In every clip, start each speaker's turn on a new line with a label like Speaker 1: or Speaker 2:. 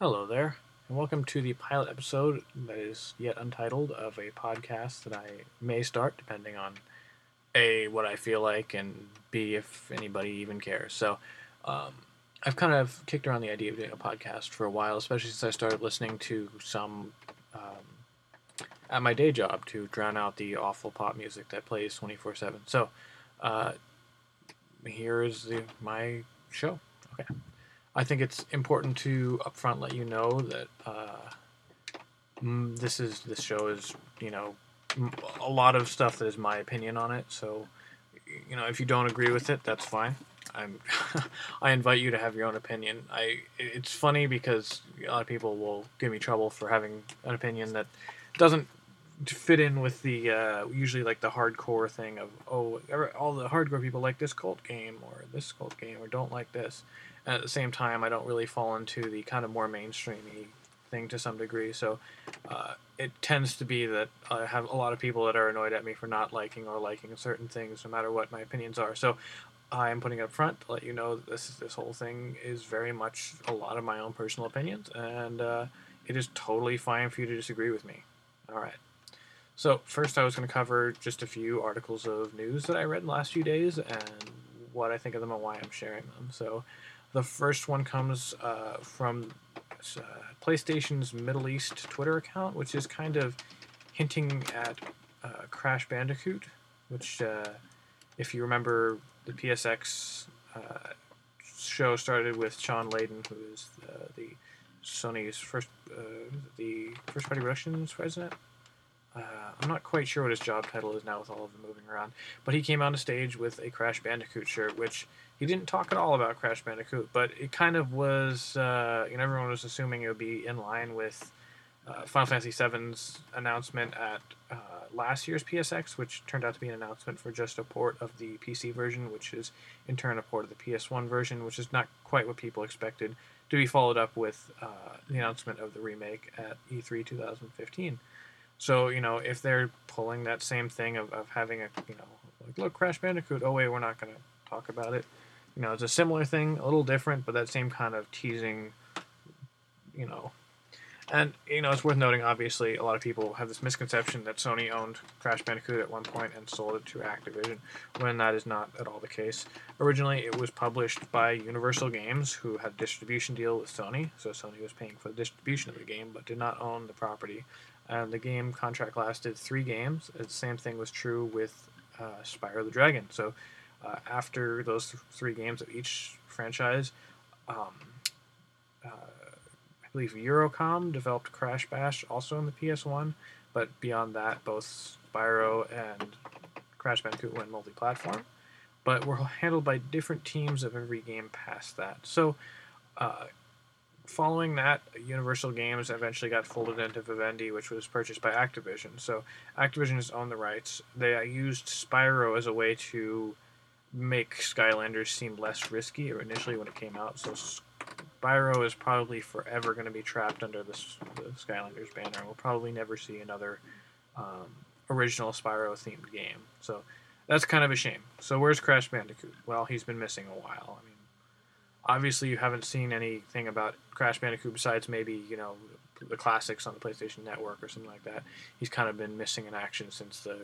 Speaker 1: Hello there, and welcome to the pilot episode that is yet untitled of a podcast that I may start, depending on A, what I feel like, and B, if anybody even cares. Um, I've kind of kicked around the idea of doing a podcast for a while, especially since I started listening to some at my day job to drown out the awful pop music that plays 24/7. Uh, here is my show. Okay. I think it's important to upfront let you know that this show is a lot of stuff that is my opinion on it. So if you don't agree with it, that's fine. I'm I invite you to have your own opinion. It's funny because a lot of people will give me trouble for having an opinion that doesn't fit in with the usually like the hardcore thing of all the hardcore people like this cult game or this cult game or don't like this. And at the same time, I don't really fall into the kind of more mainstreamy thing to some degree. So it tends to be that I have a lot of people that are annoyed at me for not liking or liking certain things, no matter what my opinions are. So I am putting it up front to let you know that this whole thing is very much a lot of my own personal opinions, and it is totally fine for you to disagree with me. All right. So first, I was going to cover just a few articles of news that I read in the last few days and what I think of them and why I'm sharing them. So the first one comes from PlayStation's Middle East Twitter account, which is kind of hinting at Crash Bandicoot, which, if you remember, the PSX show started with Sean Layden, who is the Sony's the first party productions president. I'm not quite sure what his job title is now with all of them moving around, but he came on a stage with a Crash Bandicoot shirt, which he didn't talk at all about Crash Bandicoot, but it kind of was, everyone was assuming it would be in line with Final Fantasy VII's announcement at last year's PSX, which turned out to be an announcement for just a port of the PC version, which is in turn a port of the PS1 version, which is not quite what people expected, to be followed up with the announcement of the remake at E3 2015. So, if they're pulling that same thing of having like, look, Crash Bandicoot, oh, wait, we're not going to talk about it. It's a similar thing, a little different, but that same kind of teasing, you know. And, it's worth noting, obviously, a lot of people have this misconception that Sony owned Crash Bandicoot at one point and sold it to Activision, when that is not at all the case. Originally, it was published by Universal Games, who had a distribution deal with Sony, so Sony was paying for the distribution of the game, but did not own the property. And the game contract lasted 3 games. The same thing was true with Spyro the Dragon. So after those 3 games of each franchise, um, I believe Eurocom developed Crash Bash also on the PS1, but beyond that, both Spyro and Crash Bandicoot went multi-platform, but were handled by different teams of every game past that. So uh, following that, Universal Games eventually got folded into Vivendi, which was purchased by Activision. So Activision has owned the rights. They used Spyro as a way to make Skylanders seem less risky, or initially when it came out. So Spyro is probably forever going to be trapped under the Skylanders banner. We'll probably never see another original Spyro themed game. So that's kind of a shame. So where's Crash Bandicoot? Well, he's been missing a while. I mean, obviously you haven't seen anything about Crash Bandicoot besides maybe the classics on the PlayStation Network or something like that. He's kind of been missing in action since the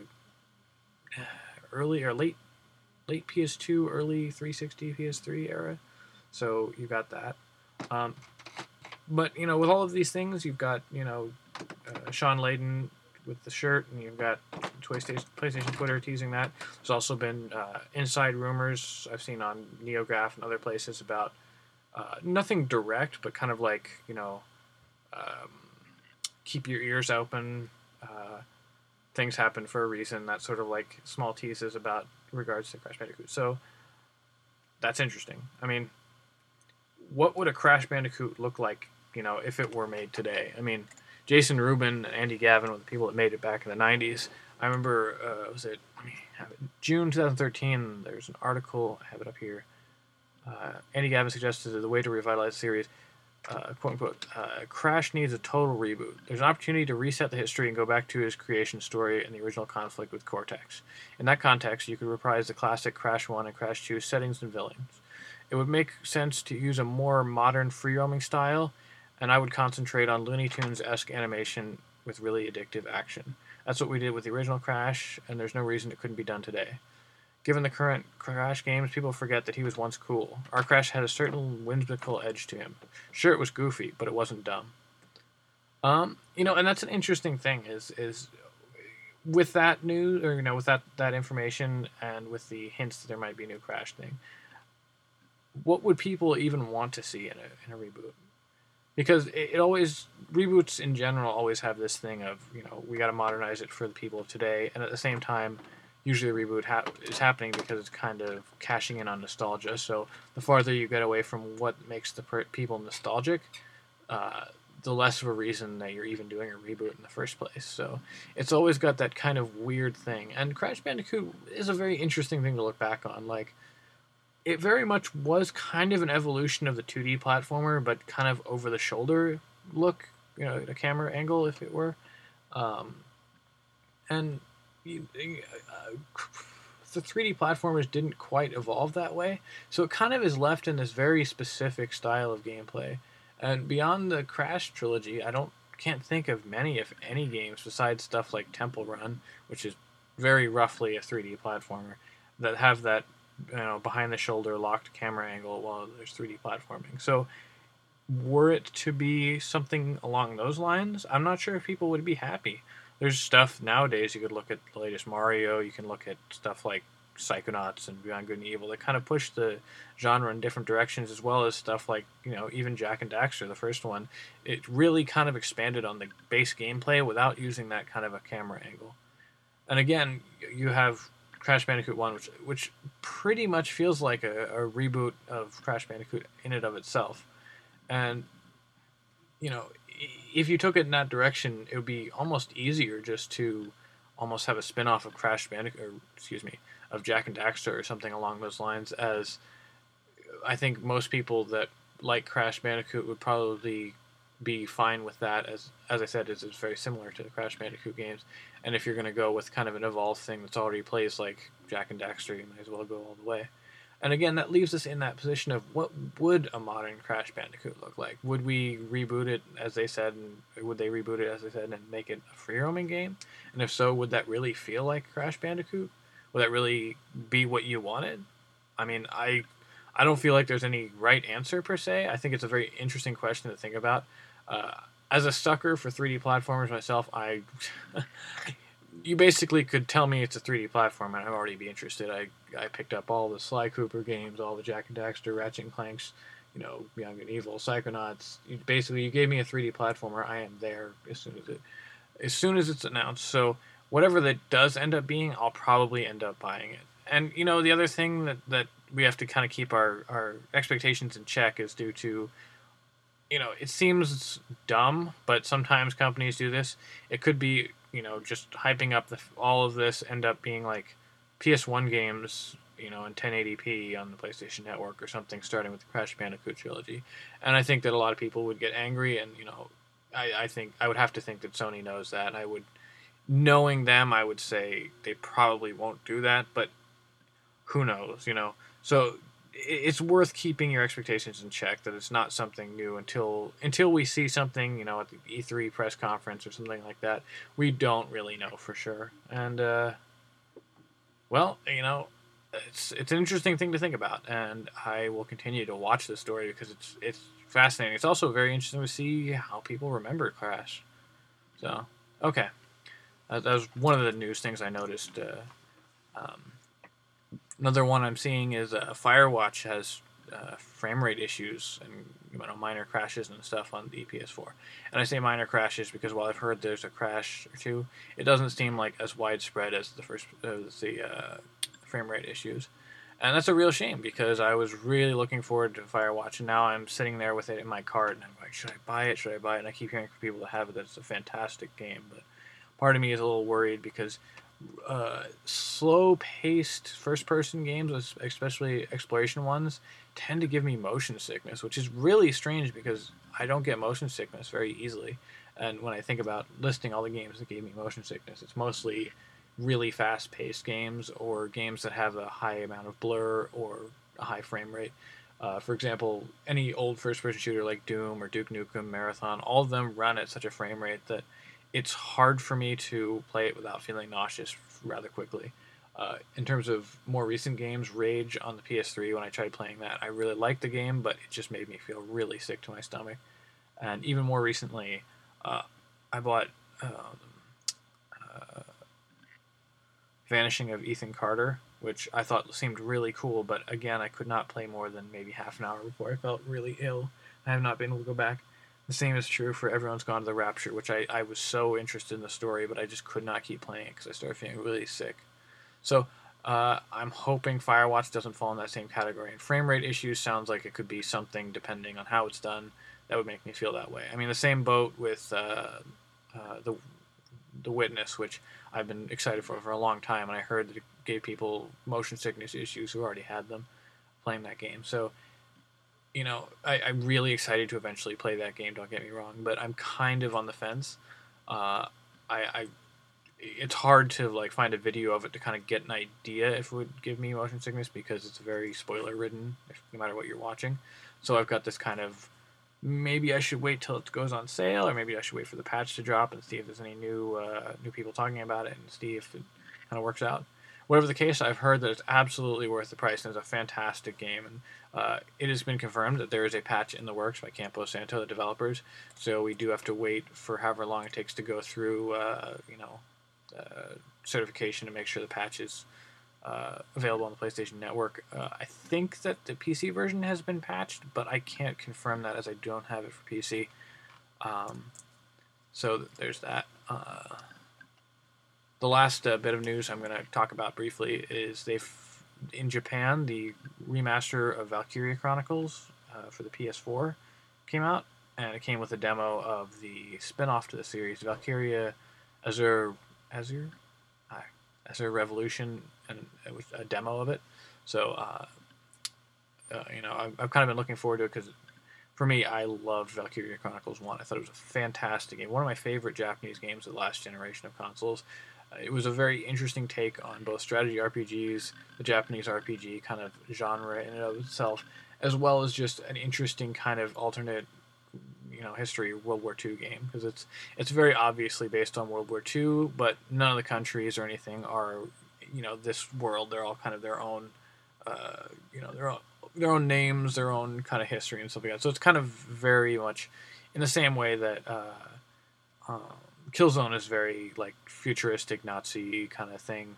Speaker 1: early or late PS2, early 360, PS3 era. So you got that. Um, but with all of these things, you've got Sean Layden with the shirt, and you've got PlayStation Twitter teasing that. There's also been inside rumors I've seen on NeoGAF and other places about nothing direct, but kind of like um, keep your ears open. Things happen for a reason. That sort of like small teases about regards to Crash Bandicoot. So that's interesting. I mean, what would a Crash Bandicoot look like, if it were made today? I mean, Jason Rubin and Andy Gavin were the people that made it back in the 90s. I remember, let me have it, June 2013, there's an article, I have it up here. Andy Gavin suggested that the way to revitalize the series, quote unquote, Crash needs a total reboot. There's an opportunity to reset the history and go back to his creation story and the original conflict with Cortex. In that context, you could reprise the classic Crash 1 and Crash 2 settings and villains. It would make sense to use a more modern free roaming style, and I would concentrate on Looney Tunes-esque animation with really addictive action. That's what we did with the original Crash, and there's no reason it couldn't be done today. Given the current Crash games, people forget that he was once cool. Our Crash had a certain whimsical edge to him. Sure, it was goofy, but it wasn't dumb. And that's an interesting thing is with that news, or with that information, and with the hints that there might be a new Crash thing. What would people even want to see in a reboot? Because it always, reboots in general always have this thing of, we got to modernize it for the people of today, and at the same time, usually a reboot is happening because it's kind of cashing in on nostalgia. So the farther you get away from what makes the people nostalgic, the less of a reason that you're even doing a reboot in the first place. So it's always got that kind of weird thing. And Crash Bandicoot is a very interesting thing to look back on. Like, it very much was kind of an evolution of the 2D platformer, but kind of over the shoulder look, a camera angle, if it were. And the 3D platformers didn't quite evolve that way, so it kind of is left in this very specific style of gameplay. And beyond the Crash trilogy, can't think of many, if any, games besides stuff like Temple Run, which is very roughly a 3D platformer, that have that behind the shoulder locked camera angle while there's 3D platforming. So were it to be something along those lines, I'm not sure if people would be happy. There's stuff nowadays, you could look at the latest Mario, you can look at stuff like Psychonauts and Beyond Good and Evil that kind of push the genre in different directions, as well as stuff like, even Jak and Daxter, the first one. It really kind of expanded on the base gameplay without using that kind of a camera angle. And again, you have Crash Bandicoot 1, which pretty much feels like a reboot of Crash Bandicoot in and of itself. And, if you took it in that direction, it would be almost easier just to almost have a spin-off of Crash Bandicoot, of Jak and Daxter or something along those lines, as I think most people that like Crash Bandicoot would probably be fine with that. As I said, it's very similar to the Crash Bandicoot games. And if you're going to go with kind of an evolved thing that's already plays like Jak and Daxter, you might as well go all the way. And again, that leaves us in that position of what would a modern Crash Bandicoot look like? Would we reboot it, as they said, and would they reboot it, as they said, and make it a free-roaming game? And if so, would that really feel like Crash Bandicoot? Would that really be what you wanted? I mean, I don't feel like there's any right answer, per se. I think it's a very interesting question to think about. As a sucker for 3D platformers myself, you basically could tell me it's a 3D platform and I'd already be interested. I picked up all the Sly Cooper games, all the Jak and Daxter, Ratchet and Clanks, Beyond Good and Evil, Psychonauts. You gave me a 3D platformer, I am there as soon as it's announced. So whatever that does end up being, I'll probably end up buying it. And the other thing that we have to kind of keep our expectations in check is due to, it seems dumb, but sometimes companies do this. It could be, just hyping up all of this, end up being like PS1 games, in 1080p on the PlayStation Network or something, starting with the Crash Bandicoot trilogy. And I think that a lot of people would get angry, and, I think I would have to think that Sony knows that. Knowing them, I would say they probably won't do that, but who knows, So it's worth keeping your expectations in check, that it's not something new until we see something, at the E3 press conference or something like that. We don't really know for sure. And, it's an interesting thing to think about, and I will continue to watch this story because it's fascinating. It's also very interesting to see how people remember Crash. So, okay. That was one of the news things I noticed. Another one I'm seeing is Firewatch has frame rate issues and minor crashes and stuff on the PS4. And I say minor crashes because while I've heard there's a crash or two, it doesn't seem like as widespread as the frame rate issues. And that's a real shame because I was really looking forward to Firewatch, and now I'm sitting there with it in my cart and I'm like, should I buy it? Should I buy it? And I keep hearing from people that have it that it's a fantastic game, but part of me is a little worried because slow-paced first-person games, especially exploration ones, tend to give me motion sickness, which is really strange because I don't get motion sickness very easily. And when I think about listing all the games that gave me motion sickness, it's mostly really fast-paced games or games that have a high amount of blur or a high frame rate. For example, any old first-person shooter like Doom or Duke Nukem Marathon, all of them run at such a frame rate that it's hard for me to play it without feeling nauseous rather quickly. In terms of more recent games, Rage on the PS3, when I tried playing that, I really liked the game, but it just made me feel really sick to my stomach. And even more recently, uh, I bought Vanishing of Ethan Carter, which I thought seemed really cool, but again, I could not play more than maybe half an hour before I felt really ill. I have not been able to go back. The same is true for Everyone's Gone to the Rapture, which I was so interested in the story, but I just could not keep playing it because I started feeling really sick. So I'm hoping Firewatch doesn't fall in that same category. And frame rate issues sounds like it could be something depending on how it's done that would make me feel that way. I mean, the same boat with the Witness, which I've been excited for a long time, and I heard that it gave people motion sickness issues who already had them playing that game. So, I'm really excited to eventually play that game. Don't get me wrong, but I'm kind of on the fence. I it's hard to like find a video of it to kind of get an idea if it would give me motion sickness because it's very spoiler ridden, no matter what you're watching. So I've got this kind of maybe I should wait till it goes on sale, or maybe I should wait for the patch to drop and see if there's any new people talking about it and see if it kind of works out. Whatever the case, I've heard that it's absolutely worth the price and it's a fantastic game. And it has been confirmed that there is a patch in the works by Campo Santo, the developers. So we do have to wait for however long it takes to go through, certification to make sure the patch is available on the PlayStation Network. I think that the PC version has been patched, but I can't confirm that as I don't have it for PC. So there's that. The last bit of news I'm going to talk about briefly is in Japan, the remaster of Valkyria Chronicles for the PS4 came out, and it came with a demo of the spin-off to the series, Valkyria Azure Revolution, and it was a demo of it. So, I've kind of been looking forward to it because, for me, I loved Valkyria Chronicles 1. I thought it was a fantastic game. One of my favorite Japanese games of the last generation of consoles. It was a very interesting take on both strategy RPGs, the Japanese RPG kind of genre in and of itself, as well as just an interesting kind of alternate history World War II game, because it's very obviously based on World War II, but none of the countries or anything are this world. They're all kind of their own their own names, their own kind of history and stuff like that. So it's kind of very much in the same way that Killzone is very like futuristic Nazi kind of thing.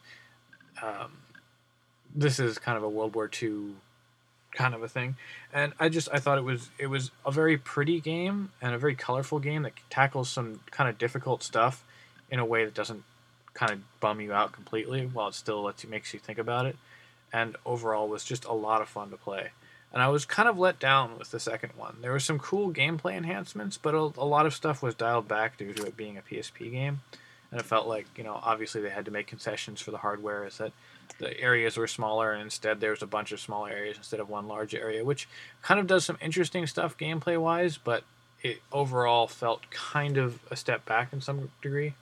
Speaker 1: This is kind of a World War II kind of a thing, and I thought it was a very pretty game and a very colorful game that tackles some kind of difficult stuff in a way that doesn't kind of bum you out completely, while it still makes you think about it, and overall was just a lot of fun to play. And I was kind of let down with the second one. There were some cool gameplay enhancements, but a lot of stuff was dialed back due to it being a PSP game, and it felt like obviously they had to make concessions for the hardware, is that the areas were smaller, and instead there was a bunch of smaller areas instead of one large area, which kind of does some interesting stuff gameplay wise, but it overall felt kind of a step back in some degree.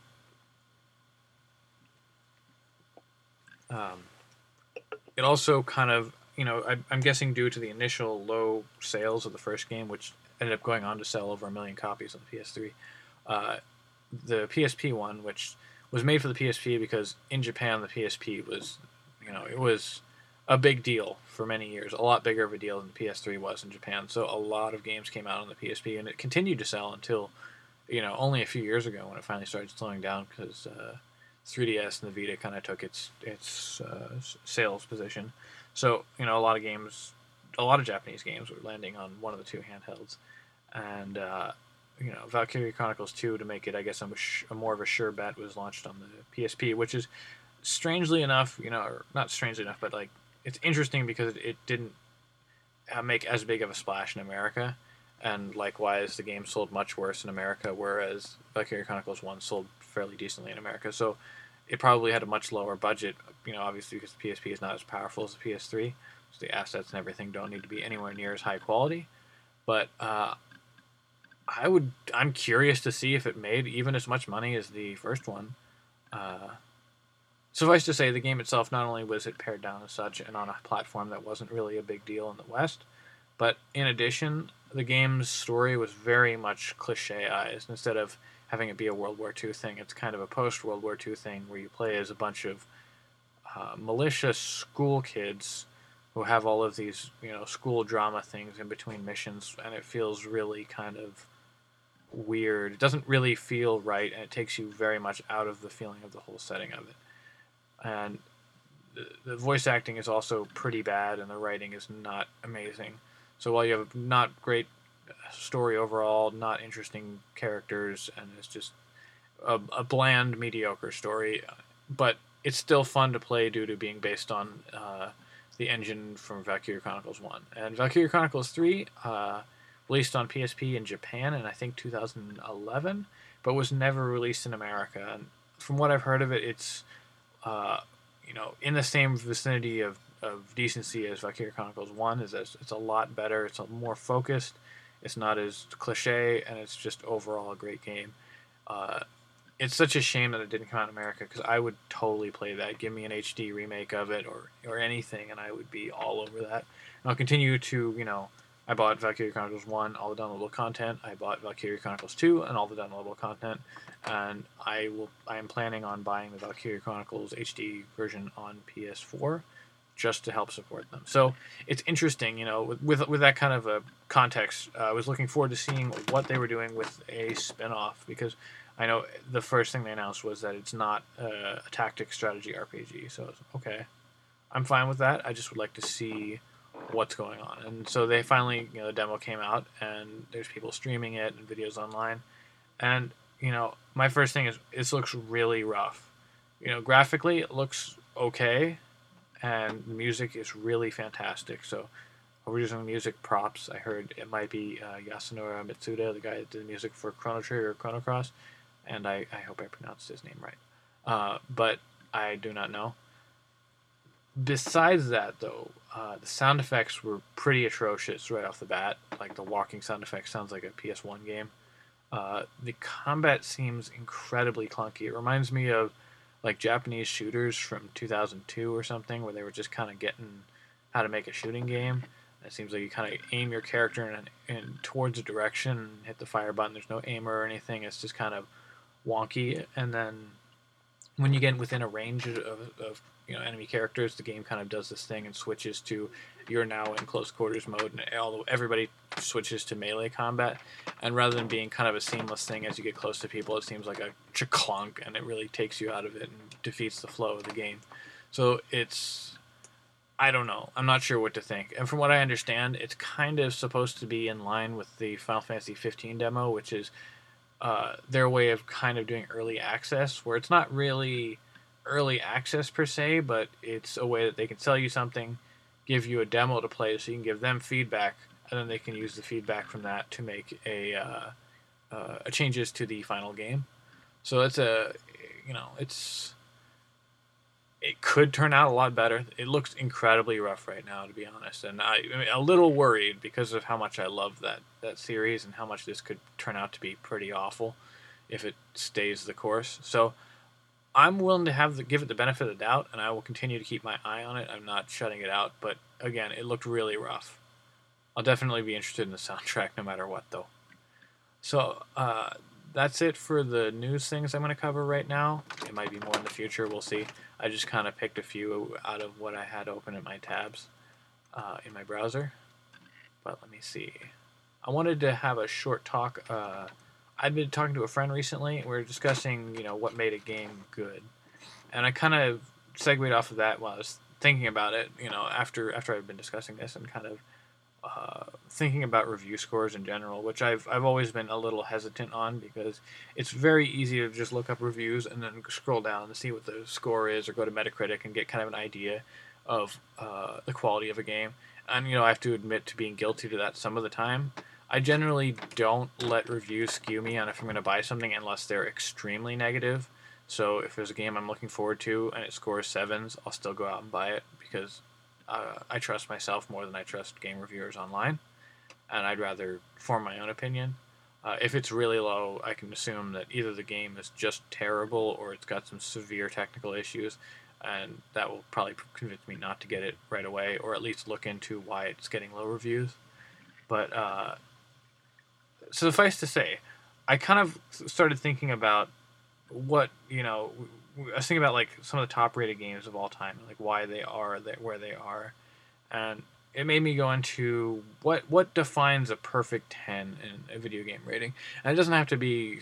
Speaker 1: It also kind of, I'm guessing due to the initial low sales of the first game, which ended up going on to sell over 1 million copies on the PS3, the PSP one, which was made for the PSP because in Japan the PSP was, it was a big deal for many years, a lot bigger of a deal than the PS3 was in Japan. So a lot of games came out on the PSP, and it continued to sell until, only a few years ago when it finally started slowing down because 3DS and the Vita kind of took its sales position. So a lot of Japanese games were landing on one of the two handhelds, and Valkyria Chronicles 2, to make it, I guess, a more of a sure bet, was launched on the PSP, which is strangely enough, or not strangely enough, but like it's interesting because it didn't make as big of a splash in America, and likewise the game sold much worse in America, whereas Valkyria Chronicles 1 sold fairly decently in America. So it probably had a much lower budget, obviously because the PSP is not as powerful as the PS3, so the assets and everything don't need to be anywhere near as high quality. But I'm curious to see if it made even as much money as the first one. Suffice to say, the game itself, not only was it pared down as such and on a platform that wasn't really a big deal in the West, But in addition, the game's story was very much clicheized. Instead of having it be a World War II thing, it's kind of a post World War II thing where you play as a bunch of malicious school kids who have all of these, school drama things in between missions, and it feels really kind of weird. It doesn't really feel right, and it takes you very much out of the feeling of the whole setting of it. And the voice acting is also pretty bad, and the writing is not amazing. So while you have not great story overall, not interesting characters, and it's just a bland, mediocre story, but it's still fun to play due to being based on the engine from Valkyria Chronicles 1. And Valkyria Chronicles 3 released on PSP in Japan in, I think, 2011, but was never released in America. And from what I've heard of it, it's in the same vicinity of decency as Valkyria Chronicles 1. It's a lot better. It's more focused. It's not as cliche, and it's just overall a great game. It's such a shame that it didn't come out in America, because I would totally play that. Give me an HD remake of it or anything, and I would be all over that. And I'll continue to, I bought Valkyria Chronicles 1, all the downloadable content. I bought Valkyria Chronicles 2 and all the downloadable content. And I am planning on buying the Valkyria Chronicles HD version on PS4 just to help support them. So it's interesting, with that kind of a context. I was looking forward to seeing what they were doing with a spin-off, because I know the first thing they announced was that it's not a tactics strategy RPG. So okay, I'm fine with that. I just would like to see what's going on. And so they finally, the demo came out, and there's people streaming it and videos online. And, my first thing is, this looks really rough. Graphically, it looks okay, and the music is really fantastic. So we're using music props. I heard it might be Yasunori Mitsuda, the guy that did the music for Chrono Trigger or Chrono Cross, and I hope I pronounced his name right. But I do not know. Besides that, though, the sound effects were pretty atrocious right off the bat. Like, the walking sound effect sounds like a PS1 game. The combat seems incredibly clunky. It reminds me of, like, Japanese shooters from 2002 or something, where they were just kind of getting how to make a shooting game. It seems like you kind of aim your character in towards a direction and hit the fire button. There's no aimer or anything. It's just kind of wonky. And then when you get within a range of enemy characters, the game kind of does this thing and switches to, you're now in close quarters mode, and everybody switches to melee combat. And rather than being kind of a seamless thing as you get close to people, it seems like a clunk, and it really takes you out of it and defeats the flow of the game. So I don't know. I'm not sure what to think. And from what I understand, it's kind of supposed to be in line with the Final Fantasy 15 demo, which is their way of kind of doing early access, where it's not really early access per se, but it's a way that they can sell you something, give you a demo to play so you can give them feedback, and then they can use the feedback from that to make a changes to the final game. So it's it could turn out a lot better. It looks incredibly rough right now, to be honest, and I'm a little worried because of how much I love that series and how much this could turn out to be pretty awful if it stays the course. So I'm willing to give it the benefit of the doubt, and I will continue to keep my eye on it. I'm not shutting it out, but again, it looked really rough. I'll definitely be interested in the soundtrack no matter what, though. So that's it for the news things I'm going to cover right now. It might be more in the future. We'll see. I just kind of picked a few out of what I had open in my tabs in my browser. But let me see. I wanted to have a short talk. I'd been talking to a friend recently. We were discussing, what made a game good. And I kind of segued off of that while I was thinking about it, after I've been discussing this, and kind of thinking about review scores in general, which I've always been a little hesitant on, because it's very easy to just look up reviews and then scroll down and see what the score is, or go to Metacritic and get kind of an idea of the quality of a game. And I have to admit to being guilty to that some of the time. I generally don't let reviews skew me on if I'm going to buy something unless they're extremely negative. So if there's a game I'm looking forward to and it scores 7s, I'll still go out and buy it, because I trust myself more than I trust game reviewers online, and I'd rather form my own opinion. If it's really low, I can assume that either the game is just terrible or it's got some severe technical issues, and that will probably convince me not to get it right away, or at least look into why it's getting low reviews. But suffice to say, I kind of started thinking about what I was thinking about like some of the top rated games of all time, like why they are where they are, and it made me go into what defines a perfect 10 in a video game rating. And it doesn't have to be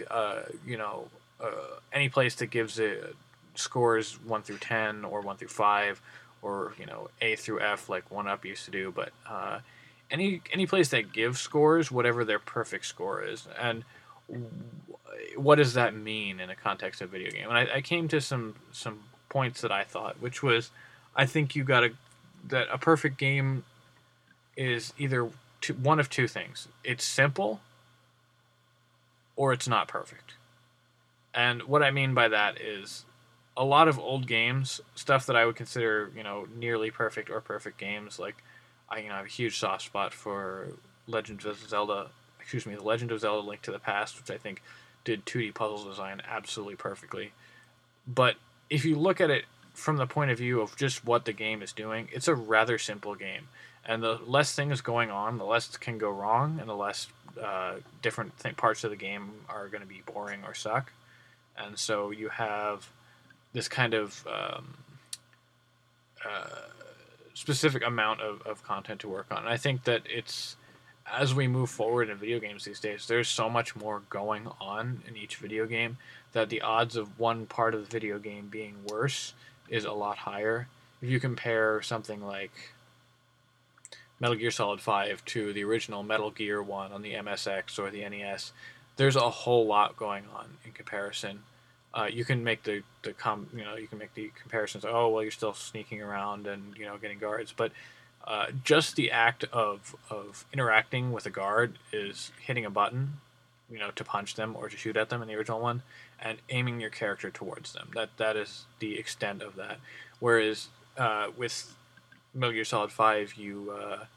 Speaker 1: any place that gives it scores 1 through 10 or 1 through 5 or A through F like 1UP used to do, but any place that gives scores whatever their perfect score is. And what does that mean in a context of video game? And I came to some points that I thought, which was, I think that a perfect game is either one of two things. It's simple or it's not perfect. And what I mean by that is a lot of old games, stuff that I would consider, nearly perfect or perfect games, like I have a huge soft spot for The Legend of Zelda Link to the Past, which I think did 2D puzzle design absolutely perfectly. But if you look at it from the point of view of just what the game is doing, it's a rather simple game. And the less things going on, the less can go wrong, and the less different parts of the game are going to be boring or suck. And so you have this kind of specific amount of content to work on. And I think that as we move forward in video games these days, there's so much more going on in each video game that the odds of one part of the video game being worse is a lot higher. If you compare something like Metal Gear Solid 5 to the original Metal Gear 1 on the MSX or the NES, there's a whole lot going on in comparison. You can make the comparisons. Oh well, you're still sneaking around and getting guards, but just the act of interacting with a guard is hitting a button, to punch them or to shoot at them in the original one, and aiming your character towards them. That is the extent of that. Whereas with Metal Gear Solid 5, you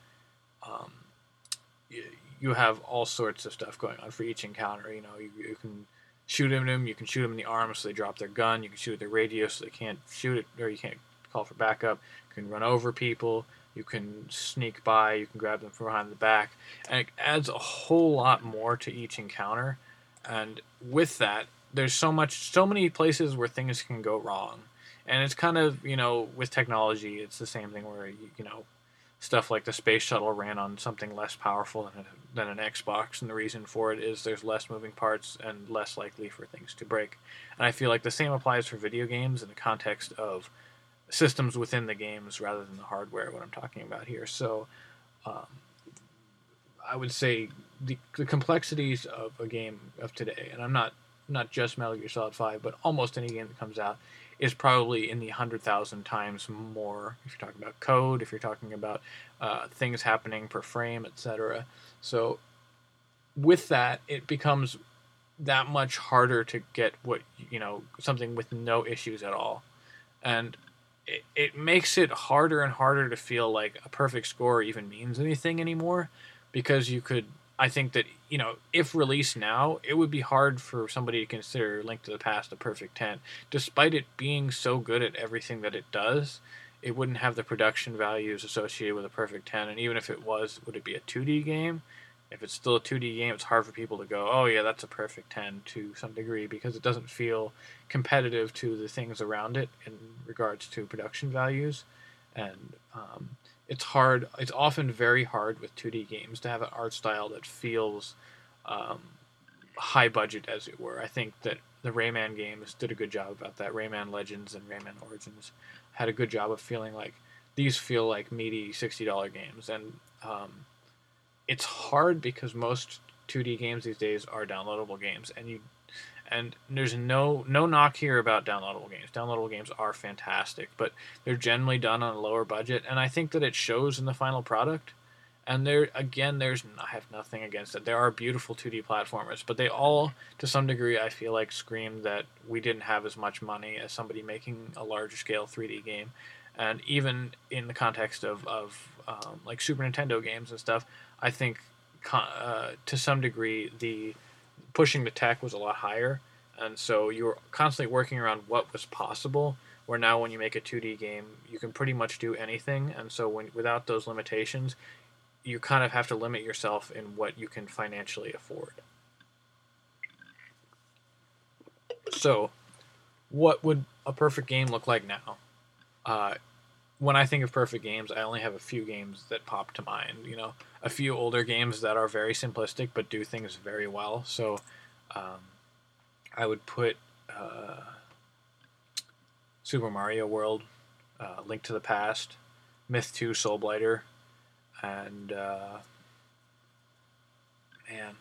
Speaker 1: have all sorts of stuff going on for each encounter. You can shoot at them, you can shoot them in the arm so they drop their gun, you can shoot at their radio so they can't shoot it, or you can't call for backup, you can run over people, you can sneak by, you can grab them from behind the back, and it adds a whole lot more to each encounter. And with that, there's so many places where things can go wrong. And it's kind of, with technology, it's the same thing where, stuff like the space shuttle ran on something less powerful than an Xbox, and the reason for it is there's less moving parts and less likely for things to break. And I feel like the same applies for video games in the context of systems within the games rather than the hardware, what I'm talking about here. So I would say the complexities of a game of today, and I'm not just Metal Gear Solid 5, but almost any game that comes out, is probably in the 100,000 times more if you're talking about code, if you're talking about things happening per frame, etc. So with that, it becomes that much harder to get something with no issues at all. And it makes it harder and harder to feel like a perfect score even means anything anymore, because I think that, if released now, it would be hard for somebody to consider Link to the Past a perfect 10. Despite it being so good at everything that it does, it wouldn't have the production values associated with a perfect 10. And even if it was, would it be a 2D game? If it's still a 2D game, it's hard for people to go, oh yeah, that's a perfect 10 to some degree, because it doesn't feel competitive to the things around it in regards to production values. And it's hard. It's often very hard with 2D games to have an art style that feels high budget, as it were. I think that the Rayman games did a good job about that. Rayman Legends and Rayman Origins had a good job of feeling like these feel like meaty $60 games. And it's hard because most 2D games these days are downloadable games, and there's no knock here about downloadable games. Downloadable games are fantastic, but they're generally done on a lower budget, and I think that it shows in the final product. And I have nothing against it. There are beautiful 2D platformers, but they all, to some degree, I feel like scream that we didn't have as much money as somebody making a larger scale 3D game. And even in the context of like Super Nintendo games and stuff, I think to some degree the pushing the tech was a lot higher, and so you were constantly working around what was possible. Where now, when you make a 2D game, you can pretty much do anything, and so without those limitations, you kind of have to limit yourself in what you can financially afford. So, what would a perfect game look like now? Uh, when I think of perfect games, I only have a few games that pop to mind. A few older games that are very simplistic but do things very well. So, um, I would put Super Mario World, Link to the Past, Myth 2, Soul Blighter, and man,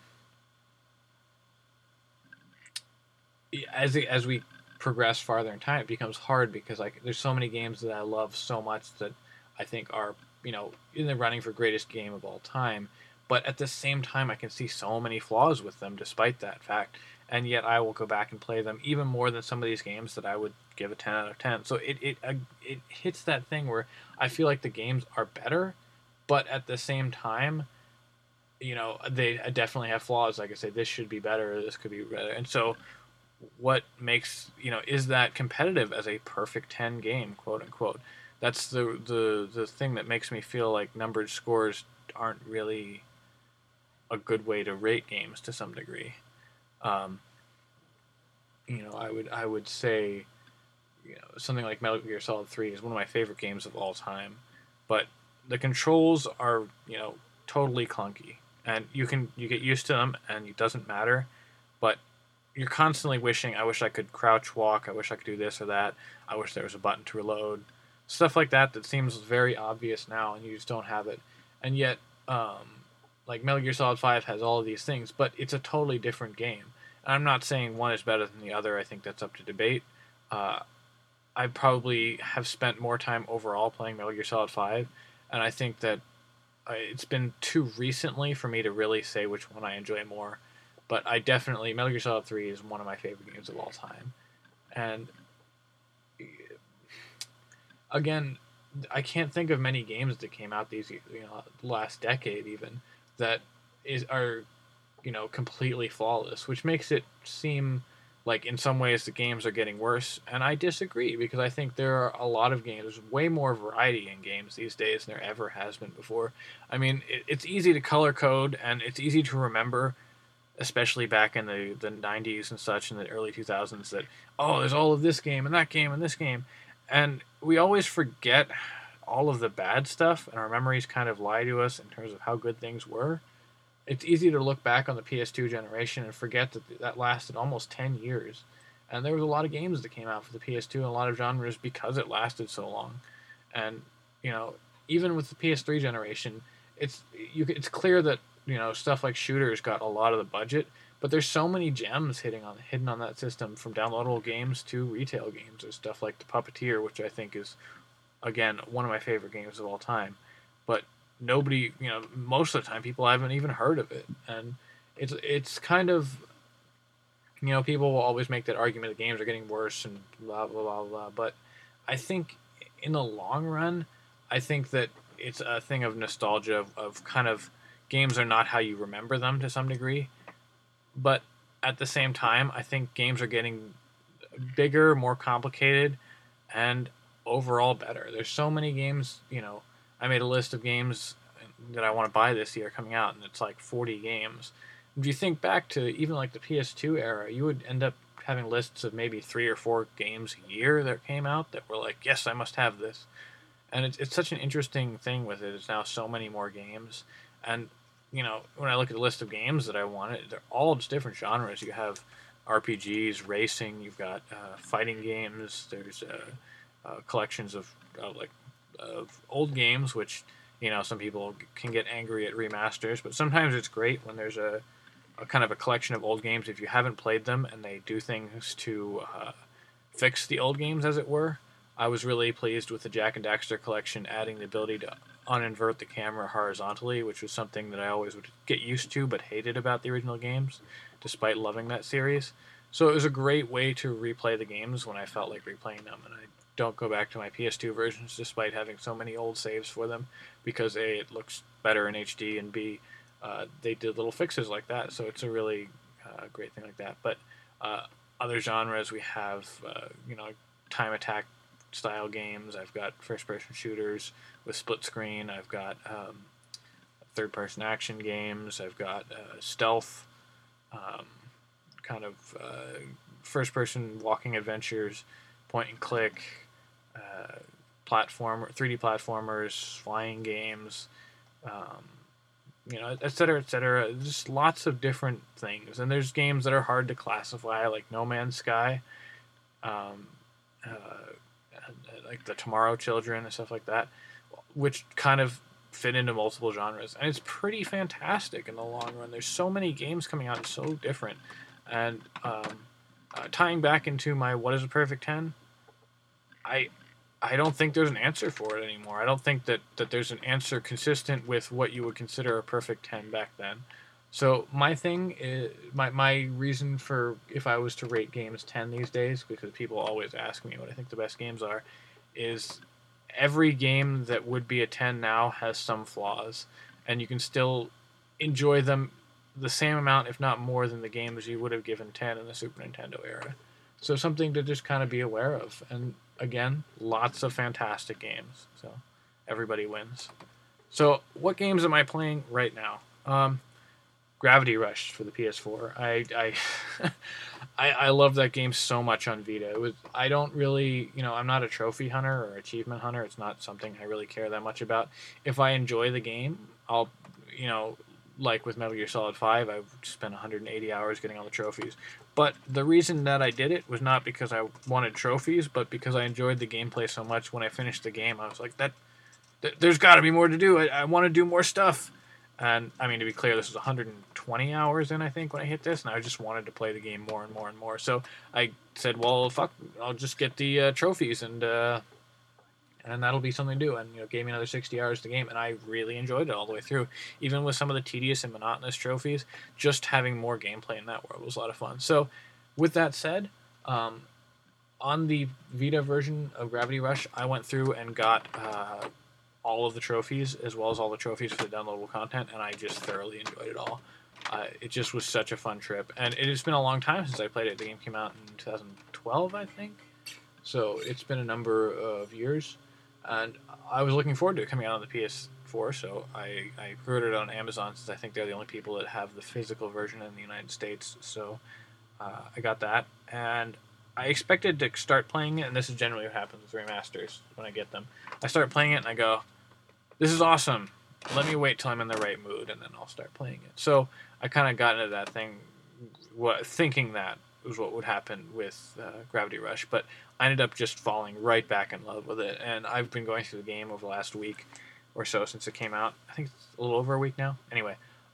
Speaker 1: as we progress farther in time, it becomes hard because there's so many games that I love so much that I think are in the running for greatest game of all time. But at the same time, I can see so many flaws with them, despite that fact. And yet, I will go back and play them even more than some of these games that I would give a 10 out of 10. So it hits that thing where I feel like the games are better, but at the same time, they definitely have flaws. Like I say, this should be better, or this could be better. And so what makes is that competitive as a perfect 10 game, quote unquote. That's the thing that makes me feel like numbered scores aren't really a good way to rate games to some degree. um, I would say something like Metal Gear Solid 3 is one of my favorite games of all time, but the controls are totally clunky, and you get used to them and it doesn't matter, but you're constantly wishing, I wish I could crouch walk, I wish I could do this or that, I wish there was a button to reload, stuff like that seems very obvious now, and you just don't have it. And yet, like Metal Gear Solid 5 has all of these things, but it's a totally different game. And I'm not saying one is better than the other. I think that's up to debate. Uh, I probably have spent more time overall playing Metal Gear Solid 5, and I think that it's been too recently for me to really say which one I enjoy more. But I definitely, Metal Gear Solid 3 is one of my favorite games of all time. And again, I can't think of many games that came out these last decade even that are completely flawless, which makes it seem like in some ways the games are getting worse. And I disagree, because I think there are a lot of games, there's way more variety in games these days than there ever has been before. I mean, it's easy to color code and it's easy to remember, especially back in the 90s and such, in the early 2000s, that, oh, there's all of this game and that game and this game. And we always forget all of the bad stuff, and our memories kind of lie to us in terms of how good things were. It's easy to look back on the PS2 generation and forget that lasted almost 10 years. And there was a lot of games that came out for the PS2 and a lot of genres because it lasted so long. And, you know, even with the PS3 generation, it's clear that, stuff like shooters got a lot of the budget, but there's so many gems hidden on that system, from downloadable games to retail games. There's stuff like The Puppeteer, which I think is, again, one of my favorite games of all time. But nobody, most of the time people haven't even heard of it. And it's kind of, people will always make that argument that games are getting worse and blah blah blah blah. But I think in the long run, I think that it's a thing of nostalgia, of kind of, games are not how you remember them to some degree. But at the same time, I think games are getting bigger, more complicated, and overall better. There's so many games, I made a list of games that I want to buy this year coming out, and it's like 40 games. If you think back to even like the PS2 era, you would end up having lists of maybe 3 or 4 games a year that came out that were like, yes, I must have this. And it's such an interesting thing with it. It's now so many more games. And, when I look at the list of games that I wanted, they're all just different genres. You have RPGs, racing, you've got fighting games, there's collections of old games, which some people can get angry at remasters, but sometimes it's great when there's a kind of a collection of old games if you haven't played them and they do things to fix the old games, as it were. I was really pleased with the Jak and Daxter collection, adding the ability to uninvert the camera horizontally, which was something that I always would get used to but hated about the original games, despite loving that series. So it was a great way to replay the games when I felt like replaying them, and I don't go back to my PS2 versions despite having so many old saves for them, because A, it looks better in HD, and B, they did little fixes like that, so it's a really great thing like that. But other genres, we have, time attack style games. I've got first person shooters with split screen. I've got third-person action games. I've got stealth, um, kind of first-person walking adventures, point and click, platform 3D platformers, flying games, um, et cetera, et cetera. Just lots of different things. And there's games that are hard to classify, like No Man's Sky, um, uh, like the Tomorrow Children and stuff like that, which kind of fit into multiple genres. And it's pretty fantastic in the long run. There's so many games coming out, so different. And tying back into my what is a perfect 10, I I don't think there's an answer for it anymore. I don't think that there's an answer consistent with what you would consider a perfect 10 back then. So my thing is my reason for if I was to rate games 10 these days, because people always ask me what I think the best games are, is every game that would be a 10 now has some flaws, and you can still enjoy them the same amount, if not more, than the games you would have given 10 in the Super Nintendo era. So something to just kind of be aware of. And again, lots of fantastic games. So everybody wins. So what games am I playing right now? Gravity Rush for the PS4. I love that game so much on Vita. I don't really, I'm not a trophy hunter or achievement hunter. It's not something I really care that much about. If I enjoy the game, I'll, like with Metal Gear Solid 5, I've spent 180 hours getting all the trophies. But the reason that I did it was not because I wanted trophies, but because I enjoyed the gameplay so much. When I finished the game, I was like, there's got to be more to do. I want to do more stuff. And, I mean, to be clear, this was 120 hours in, I think, when I hit this, and I just wanted to play the game more and more and more. So I said, well, fuck, I'll just get the trophies, and that'll be something to do. And, gave me another 60 hours to game, and I really enjoyed it all the way through. Even with some of the tedious and monotonous trophies, just having more gameplay in that world was a lot of fun. So, with that said, on the Vita version of Gravity Rush, I went through and got all of the trophies, as well as all the trophies for the downloadable content, and I just thoroughly enjoyed it all. It just was such a fun trip, and it has been a long time since I played it. The game came out in 2012, I think, so it's been a number of years, and I was looking forward to it coming out on the PS4, so I pre-ordered it on Amazon, since I think they're the only people that have the physical version in the United States, so I got that, and I expected to start playing it, and this is generally what happens with remasters when I get them. I start playing it, and I go, this is awesome. Let me wait till I'm in the right mood, and then I'll start playing it. So I kind of got into that thing, thinking that was what would happen with Gravity Rush, but I ended up just falling right back in love with it, and I've been going through the game over the last week or so since it came out. I think it's a little over a week now. Anyway,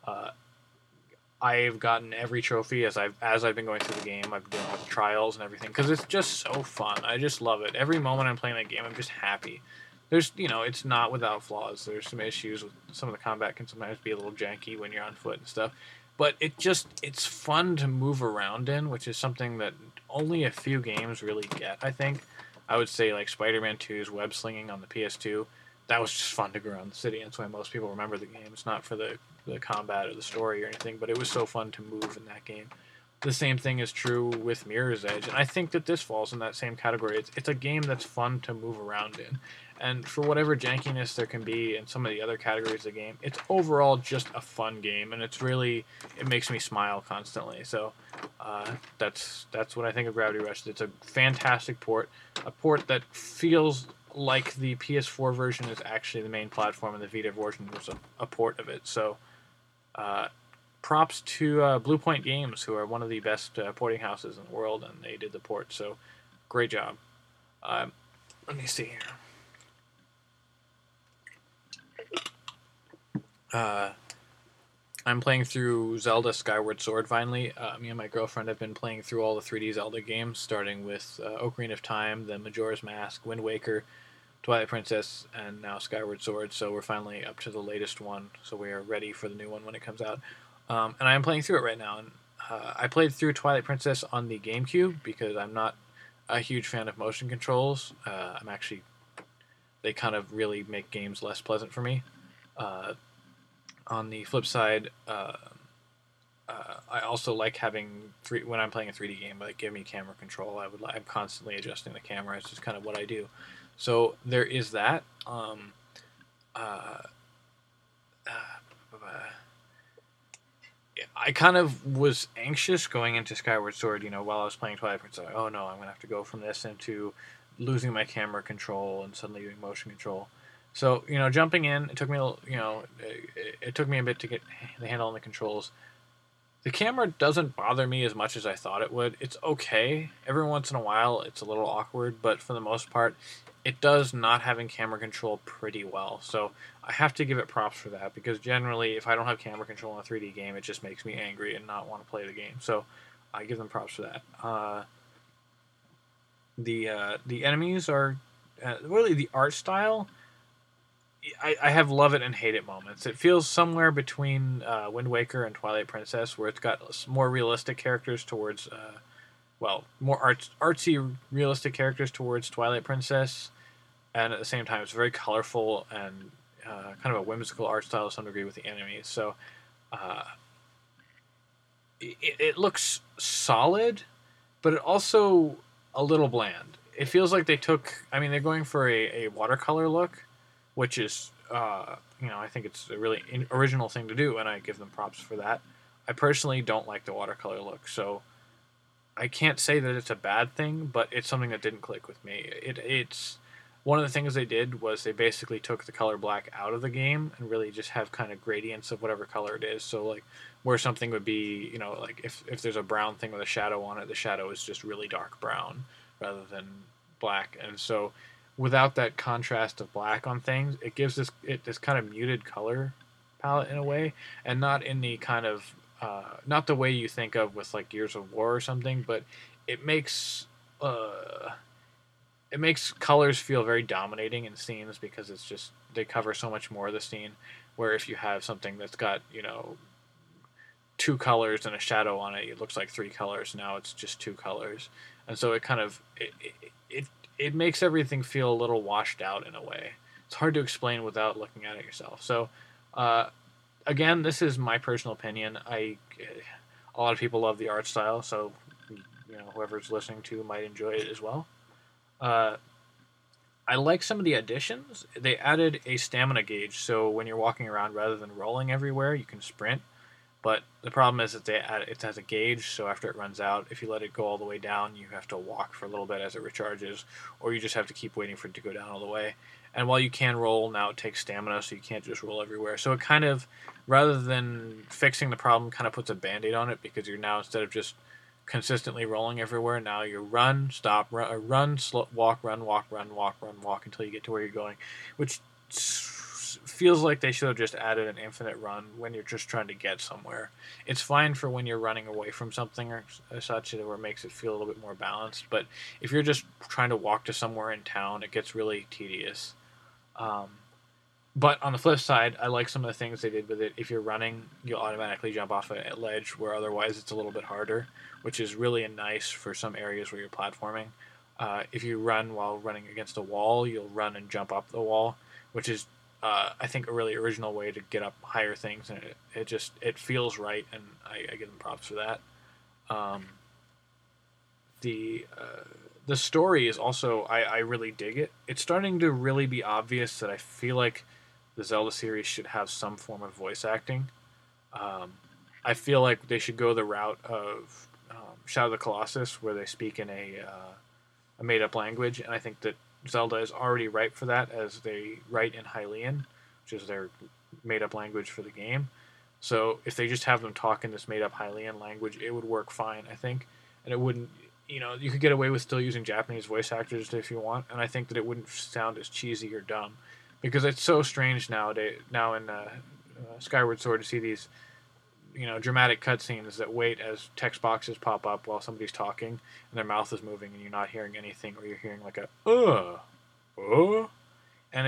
Speaker 1: I've gotten every trophy as I've been going through the game. I've been doing all the trials and everything, because it's just so fun. I just love it. Every moment I'm playing that game, I'm just happy. There's, it's not without flaws. There's some issues with some of the combat can sometimes be a little janky when you're on foot and stuff. But it's fun to move around in, which is something that only a few games really get, I think. I would say like Spider-Man 2's web slinging on the PS2. That was just fun to go around the city. That's why most people remember the game. It's not for the combat or the story or anything, but it was so fun to move in that game. The same thing is true with Mirror's Edge, and I think that this falls in that same category. It's a game that's fun to move around in. And for whatever jankiness there can be in some of the other categories of the game, it's overall just a fun game, and it makes me smile constantly. So that's what I think of Gravity Rush. It's a fantastic port, a port that feels like the PS4 version is actually the main platform, and the Vita version was a port of it. So props to Blue Point Games, who are one of the best porting houses in the world, and they did the port. So great job. Let me see here. I'm playing through Zelda Skyward Sword finally. Me and my girlfriend have been playing through all the 3D Zelda games, starting with Ocarina of Time, then Majora's Mask, Wind Waker, Twilight Princess, and now Skyward Sword. So we're finally up to the latest one, so we are ready for the new one when it comes out. And I'm playing through it right now. And I played through Twilight Princess on the GameCube because I'm not a huge fan of motion controls. They kind of really make games less pleasant for me. On the flip side, I also like having when I'm playing a 3D game, like give me camera control. I'm constantly adjusting the camera. It's just kind of what I do. So there is that. I kind of was anxious going into Skyward Sword, while I was playing Twilight Princess. Like, oh no, I'm going to have to go from this into losing my camera control and suddenly doing motion control. So, jumping in, it took me, it took me a bit to get the handle on the controls. The camera doesn't bother me as much as I thought it would. It's okay. Every once in a while, it's a little awkward, but for the most part, it does not having camera control pretty well. So I have to give it props for that, because generally, if I don't have camera control in a 3D game, it just makes me angry and not want to play the game. So I give them props for that. The enemies are really the art style. I have love it and hate it moments. It feels somewhere between Wind Waker and Twilight Princess, where it's got more realistic characters towards, more artsy, realistic characters towards Twilight Princess, and at the same time, it's very colorful and kind of a whimsical art style to some degree with the enemies. So it looks solid, but it also a little bland. It feels like they're going for a watercolor look, which is, I think it's a really original thing to do, and I give them props for that. I personally don't like the watercolor look, so I can't say that it's a bad thing, but it's something that didn't click with me. It's one of the things they did was they basically took the color black out of the game and really just have kind of gradients of whatever color it is. So, like, where something would be, like if there's a brown thing with a shadow on it, the shadow is just really dark brown rather than black. And so without that contrast of black on things, it gives this kind of muted color palette in a way, and not in the kind of not the way you think of with like Gears of War or something, but it makes colors feel very dominating in scenes, because it's just they cover so much more of the scene. Where if you have something that's got 2 colors and a shadow on it, it looks like 3 colors. Now it's just 2 colors, and so it kind of it makes everything feel a little washed out in a way. It's hard to explain without looking at it yourself. So, again, this is my personal opinion. A lot of people love the art style, so whoever's listening to might enjoy it as well. I like some of the additions. They added a stamina gauge, so when you're walking around, rather than rolling everywhere, you can sprint. But the problem is that it has a gauge, so after it runs out, if you let it go all the way down, you have to walk for a little bit as it recharges, or you just have to keep waiting for it to go down all the way. And while you can roll, now it takes stamina, so you can't just roll everywhere. So it kind of, rather than fixing the problem, kind of puts a Band-Aid on it, because you're now, instead of just consistently rolling everywhere, now you run, stop, run, slow, walk, run, walk, run, walk, run, walk, until you get to where you're going, which feels like they should have just added an infinite run when you're just trying to get somewhere. It's fine for when you're running away from something or such, where it makes it feel a little bit more balanced, but if you're just trying to walk to somewhere in town, it gets really tedious. But on the flip side, I like some of the things they did with it. If you're running, you'll automatically jump off a ledge, where otherwise it's a little bit harder, which is really nice for some areas where you're platforming. If you run while running against a wall, you'll run and jump up the wall, which is, I think, a really original way to get up higher things, and it feels right, and I give them props for that. The story is also, I really dig it. It's starting to really be obvious that I feel like the Zelda series should have some form of voice acting. I feel like they should go the route of Shadow of the Colossus, where they speak in a made-up language, and I think that Zelda is already ripe for that, as they write in Hylian, which is their made-up language for the game. So if they just have them talk in this made-up Hylian language, it would work fine, I think. And it wouldn't, you could get away with still using Japanese voice actors if you want, and I think that it wouldn't sound as cheesy or dumb. Because it's so strange now in Skyward Sword to see these, dramatic cutscenes that wait as text boxes pop up while somebody's talking and their mouth is moving and you're not hearing anything, or you're hearing like a and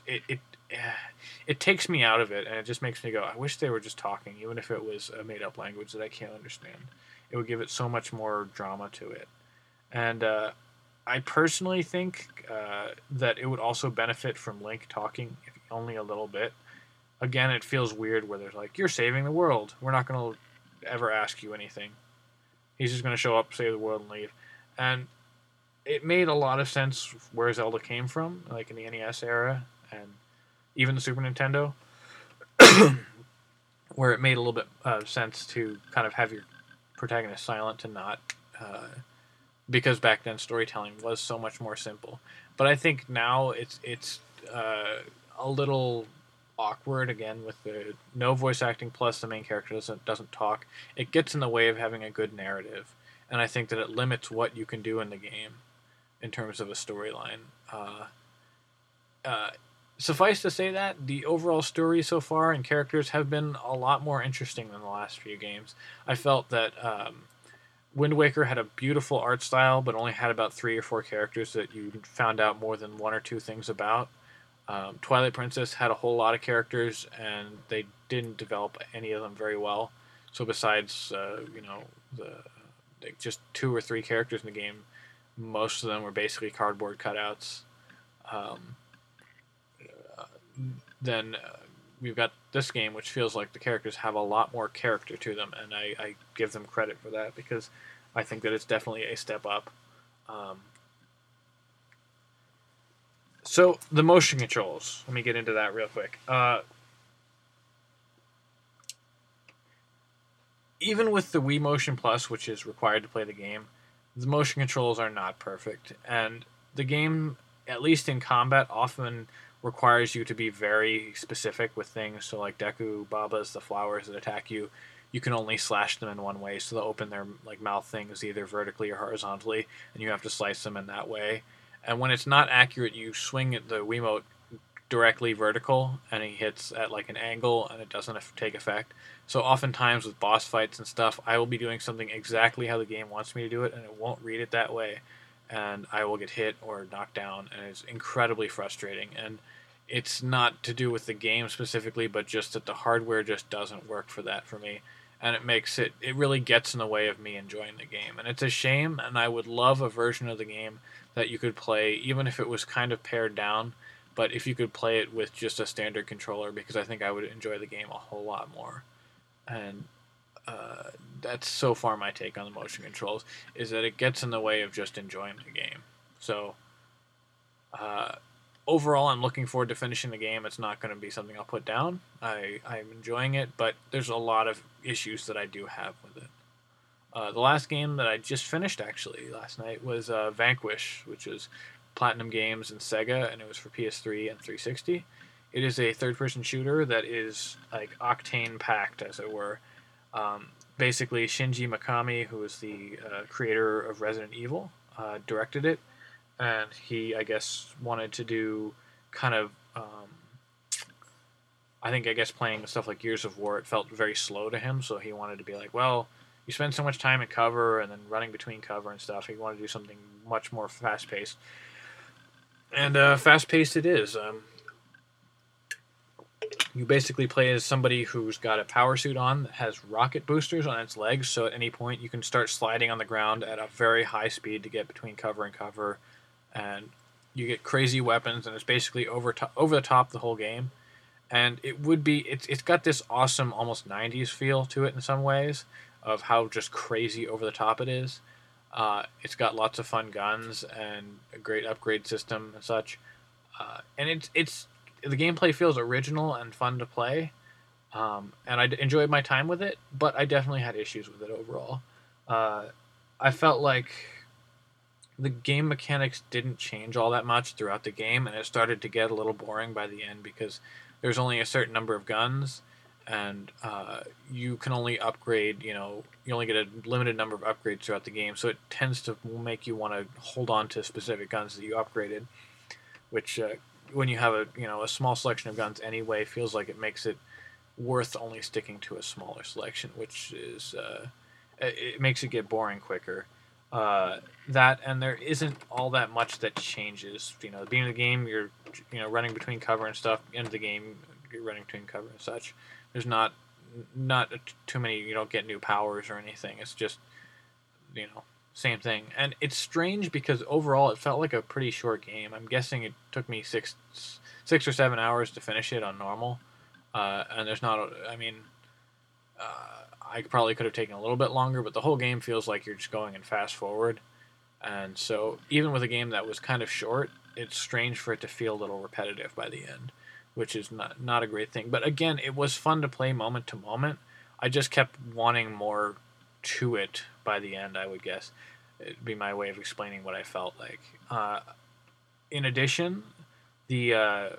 Speaker 1: it takes me out of it, and it just makes me go, I wish they were just talking, even if it was a made up language that I can't understand. It would give it so much more drama to it. And I personally think that it would also benefit from Link talking, if only a little bit. Again, it feels weird where they're like, you're saving the world. We're not going to ever ask you anything. He's just going to show up, save the world, and leave. And it made a lot of sense where Zelda came from, like in the NES era, and even the Super Nintendo. where it made a little bit of sense to kind of have your protagonist silent to not, because back then storytelling was so much more simple. But I think now it's a little awkward again with the no voice acting plus the main character doesn't talk. It gets in the way of having a good narrative, and I think that it limits what you can do in the game in terms of a storyline. Uh, Suffice to say that the overall story so far and characters have been a lot more interesting than the last few games. I felt that Wind Waker had a beautiful art style, but only had about 3 or 4 characters that you found out more than 1 or 2 things about. Twilight Princess had a whole lot of characters, and they didn't develop any of them very well. So besides, just 2 or 3 characters in the game, most of them were basically cardboard cutouts. Um, then we've got this game, which feels like the characters have a lot more character to them, and I give them credit for that because I think that it's definitely a step up. Um, so the motion controls. Let me get into that real quick. Even with the Wii Motion Plus, which is required to play the game, the motion controls are not perfect, and the game, at least in combat, often requires you to be very specific with things. So, like Deku Babas, the flowers that attack you, you can only slash them in one way. So they'll open their like mouth things either vertically or horizontally, and you have to slice them in that way. And when it's not accurate, you swing at the Wiimote directly vertical, and he hits at like an angle, and it doesn't take effect. So oftentimes with boss fights and stuff, I will be doing something exactly how the game wants me to do it, and it won't read it that way, and I will get hit or knocked down, and it's incredibly frustrating. And it's not to do with the game specifically, but just that the hardware just doesn't work for that for me, and it really gets in the way of me enjoying the game, and it's a shame. And I would love a version of the game that you could play, even if it was kind of pared down, but if you could play it with just a standard controller, because I think I would enjoy the game a whole lot more. And that's so far my take on the motion controls, is that it gets in the way of just enjoying the game. So uh, overall, I'm looking forward to finishing the game. It's not going to be something I'll put down. I'm enjoying it, but there's a lot of issues that I do have with it. The last game that I just finished actually last night was Vanquish, which is Platinum Games and Sega, and it was for PS3 and 360. It is a third-person shooter that is like octane-packed, as it were. Basically, Shinji Mikami, who is the creator of Resident Evil, directed it, and he, I guess, wanted to do kind of, I guess playing stuff like Gears of War, it felt very slow to him, so he wanted to be like, well, you spend so much time in cover and then running between cover and stuff. He wanted to do something much more fast-paced. And fast-paced it is. You basically play as somebody who's got a power suit on that has rocket boosters on its legs, so at any point you can start sliding on the ground at a very high speed to get between cover and cover, and you get crazy weapons, and it's basically over the top the whole game. And it's got this awesome almost 90s feel to it in some ways, of how just crazy over the top it is. It's got lots of fun guns and a great upgrade system and such. And it's the gameplay feels original and fun to play. And I enjoyed my time with it, but I definitely had issues with it overall. I felt like the game mechanics didn't change all that much throughout the game, and it started to get a little boring by the end because there's only a certain number of guns, and you can only upgrade, you only get a limited number of upgrades throughout the game, so it tends to make you want to hold on to specific guns that you upgraded, which when you have a small selection of guns anyway, feels like it makes it worth only sticking to a smaller selection, which is it makes it get boring quicker. That, and there isn't all that much that changes. At the beginning of the game, you're running between cover and stuff. End of the game, you're running between cover and such. There's not too many. You don't get new powers or anything. It's just same thing. And it's strange because overall it felt like a pretty short game. I'm guessing it took me 6 or 7 hours to finish it on normal. And there's not. I probably could have taken a little bit longer, but the whole game feels like you're just going in fast forward. And so even with a game that was kind of short, it's strange for it to feel a little repetitive by the end, which is not a great thing. But again, it was fun to play moment to moment. I just kept wanting more to it by the end, I would guess. It'd be my way of explaining what I felt like. In addition, the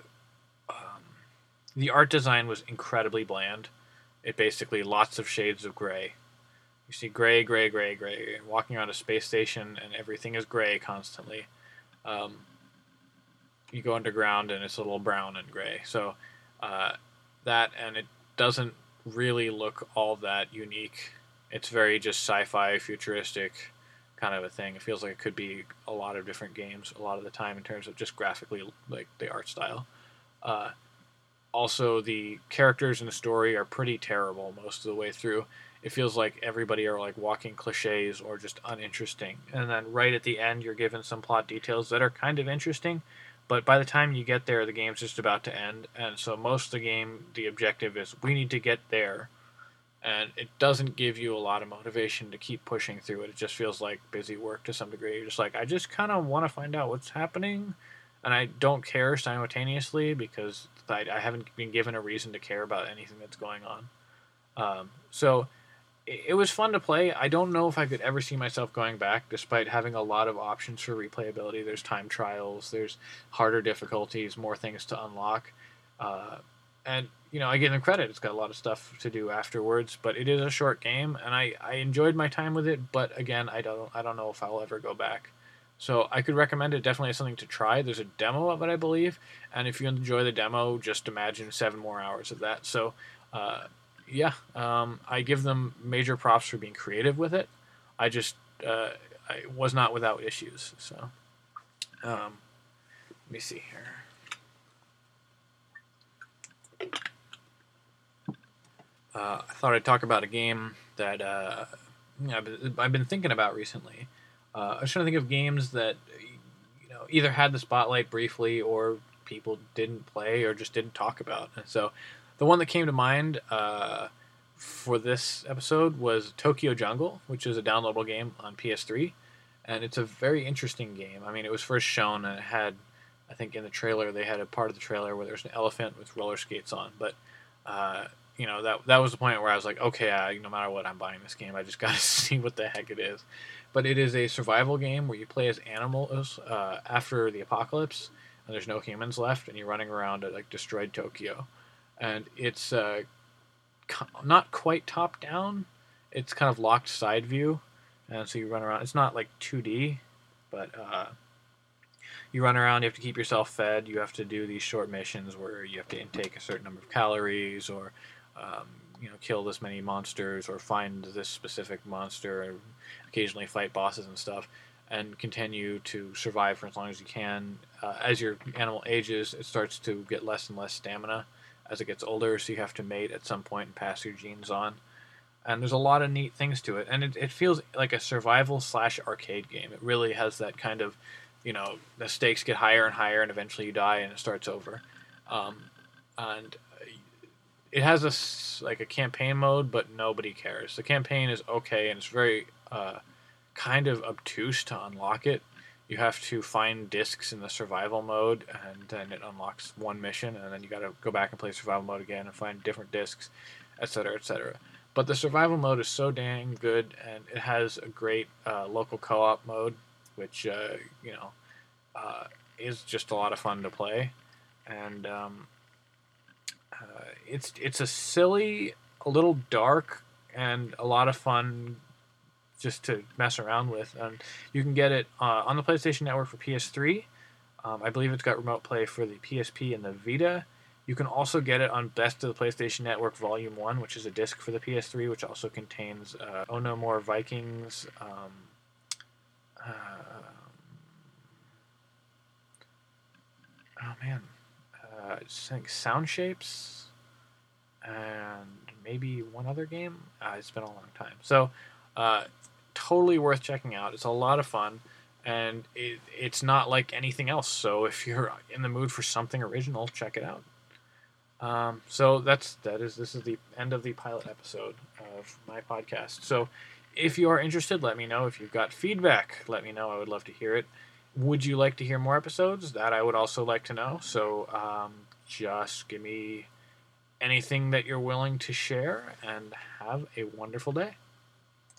Speaker 1: the art design was incredibly bland. It basically lots of shades of gray. You see gray, gray, gray, gray. Walking around a space station and everything is gray constantly. Um, you go underground and it's a little brown and gray. So that, and it doesn't really look all that unique. It's very just sci-fi, futuristic kind of a thing. It feels like it could be a lot of different games a lot of the time in terms of just graphically, like the art style. Uh, Also, the characters in the story are pretty terrible most of the way through. It feels like everybody are like walking cliches or just uninteresting. And then right at the end, you're given some plot details that are kind of interesting, but by the time you get there, the game's just about to end. And so most of the game, the objective is we need to get there, and it doesn't give you a lot of motivation to keep pushing through it. It just feels like busy work to some degree. You're just like, I just kind of want to find out what's happening, and I don't care simultaneously because I haven't been given a reason to care about anything that's going on. So it was fun to play. I don't know if I could ever see myself going back, despite having a lot of options for replayability. There's time trials, there's harder difficulties, more things to unlock. And I give them credit. It's got a lot of stuff to do afterwards, but it is a short game, and I enjoyed my time with it. But again, I don't know if I'll ever go back. So I could recommend it. Definitely as something to try. There's a demo of it, I believe, and if you enjoy the demo, just imagine 7 more hours of that. So, yeah, I give them major props for being creative with it. I just I was not without issues. So, let me see here. I thought I'd talk about a game that I've been thinking about recently. I was trying to think of games that either had the spotlight briefly or people didn't play or just didn't talk about. And so, the one that came to mind for this episode was Tokyo Jungle, which is a downloadable game on PS3, and it's a very interesting game. I mean, it was first shown and it had, I think in the trailer they had a part of the trailer where there's an elephant with roller skates on, but that was the point where I was like, okay, no matter what, I'm buying this game. I just got to see what the heck it is. But it is a survival game where you play as animals after the apocalypse, and there's no humans left, and you're running around at like destroyed Tokyo, and it's not quite top down. It's kind of locked side view, and so you run around. It's not like 2D, but you run around. You have to keep yourself fed. You have to do these short missions where you have to intake a certain number of calories, or kill this many monsters, or find this specific monster, or occasionally fight bosses and stuff, and continue to survive for as long as you can. As your animal ages, it starts to get less and less stamina as it gets older, so you have to mate at some point and pass your genes on. And there's a lot of neat things to it, and it feels like a survival / arcade game. It really has that kind of, the stakes get higher and higher, and eventually you die, and it starts over. And it has a campaign mode, but nobody cares. The campaign is okay, and it's very kind of obtuse to unlock it. You have to find discs in the survival mode, and then it unlocks one mission, and then you got to go back and play survival mode again and find different discs, etc., etc. But the survival mode is so dang good, and it has a great local co-op mode, which is just a lot of fun to play. And it's a silly, a little dark, and a lot of fun just to mess around with. And you can get it on the PlayStation Network for PS3. I believe it's got remote play for the PSP and the Vita. You can also get it on Best of the PlayStation Network Volume 1, which is a disc for the PS3, which also contains Oh No More Vikings, I think Sound Shapes, and maybe one other game. It's been a long time. So, totally worth checking out. It's a lot of fun, and it's not like anything else. So if you're in the mood for something original, check it out. So this is the end of the pilot episode of my podcast. So if you are interested, let me know. If you've got feedback, let me know. I would love to hear it. Would you like to hear more episodes? That I would also like to know. So just give me anything that you're willing to share, and have a wonderful day.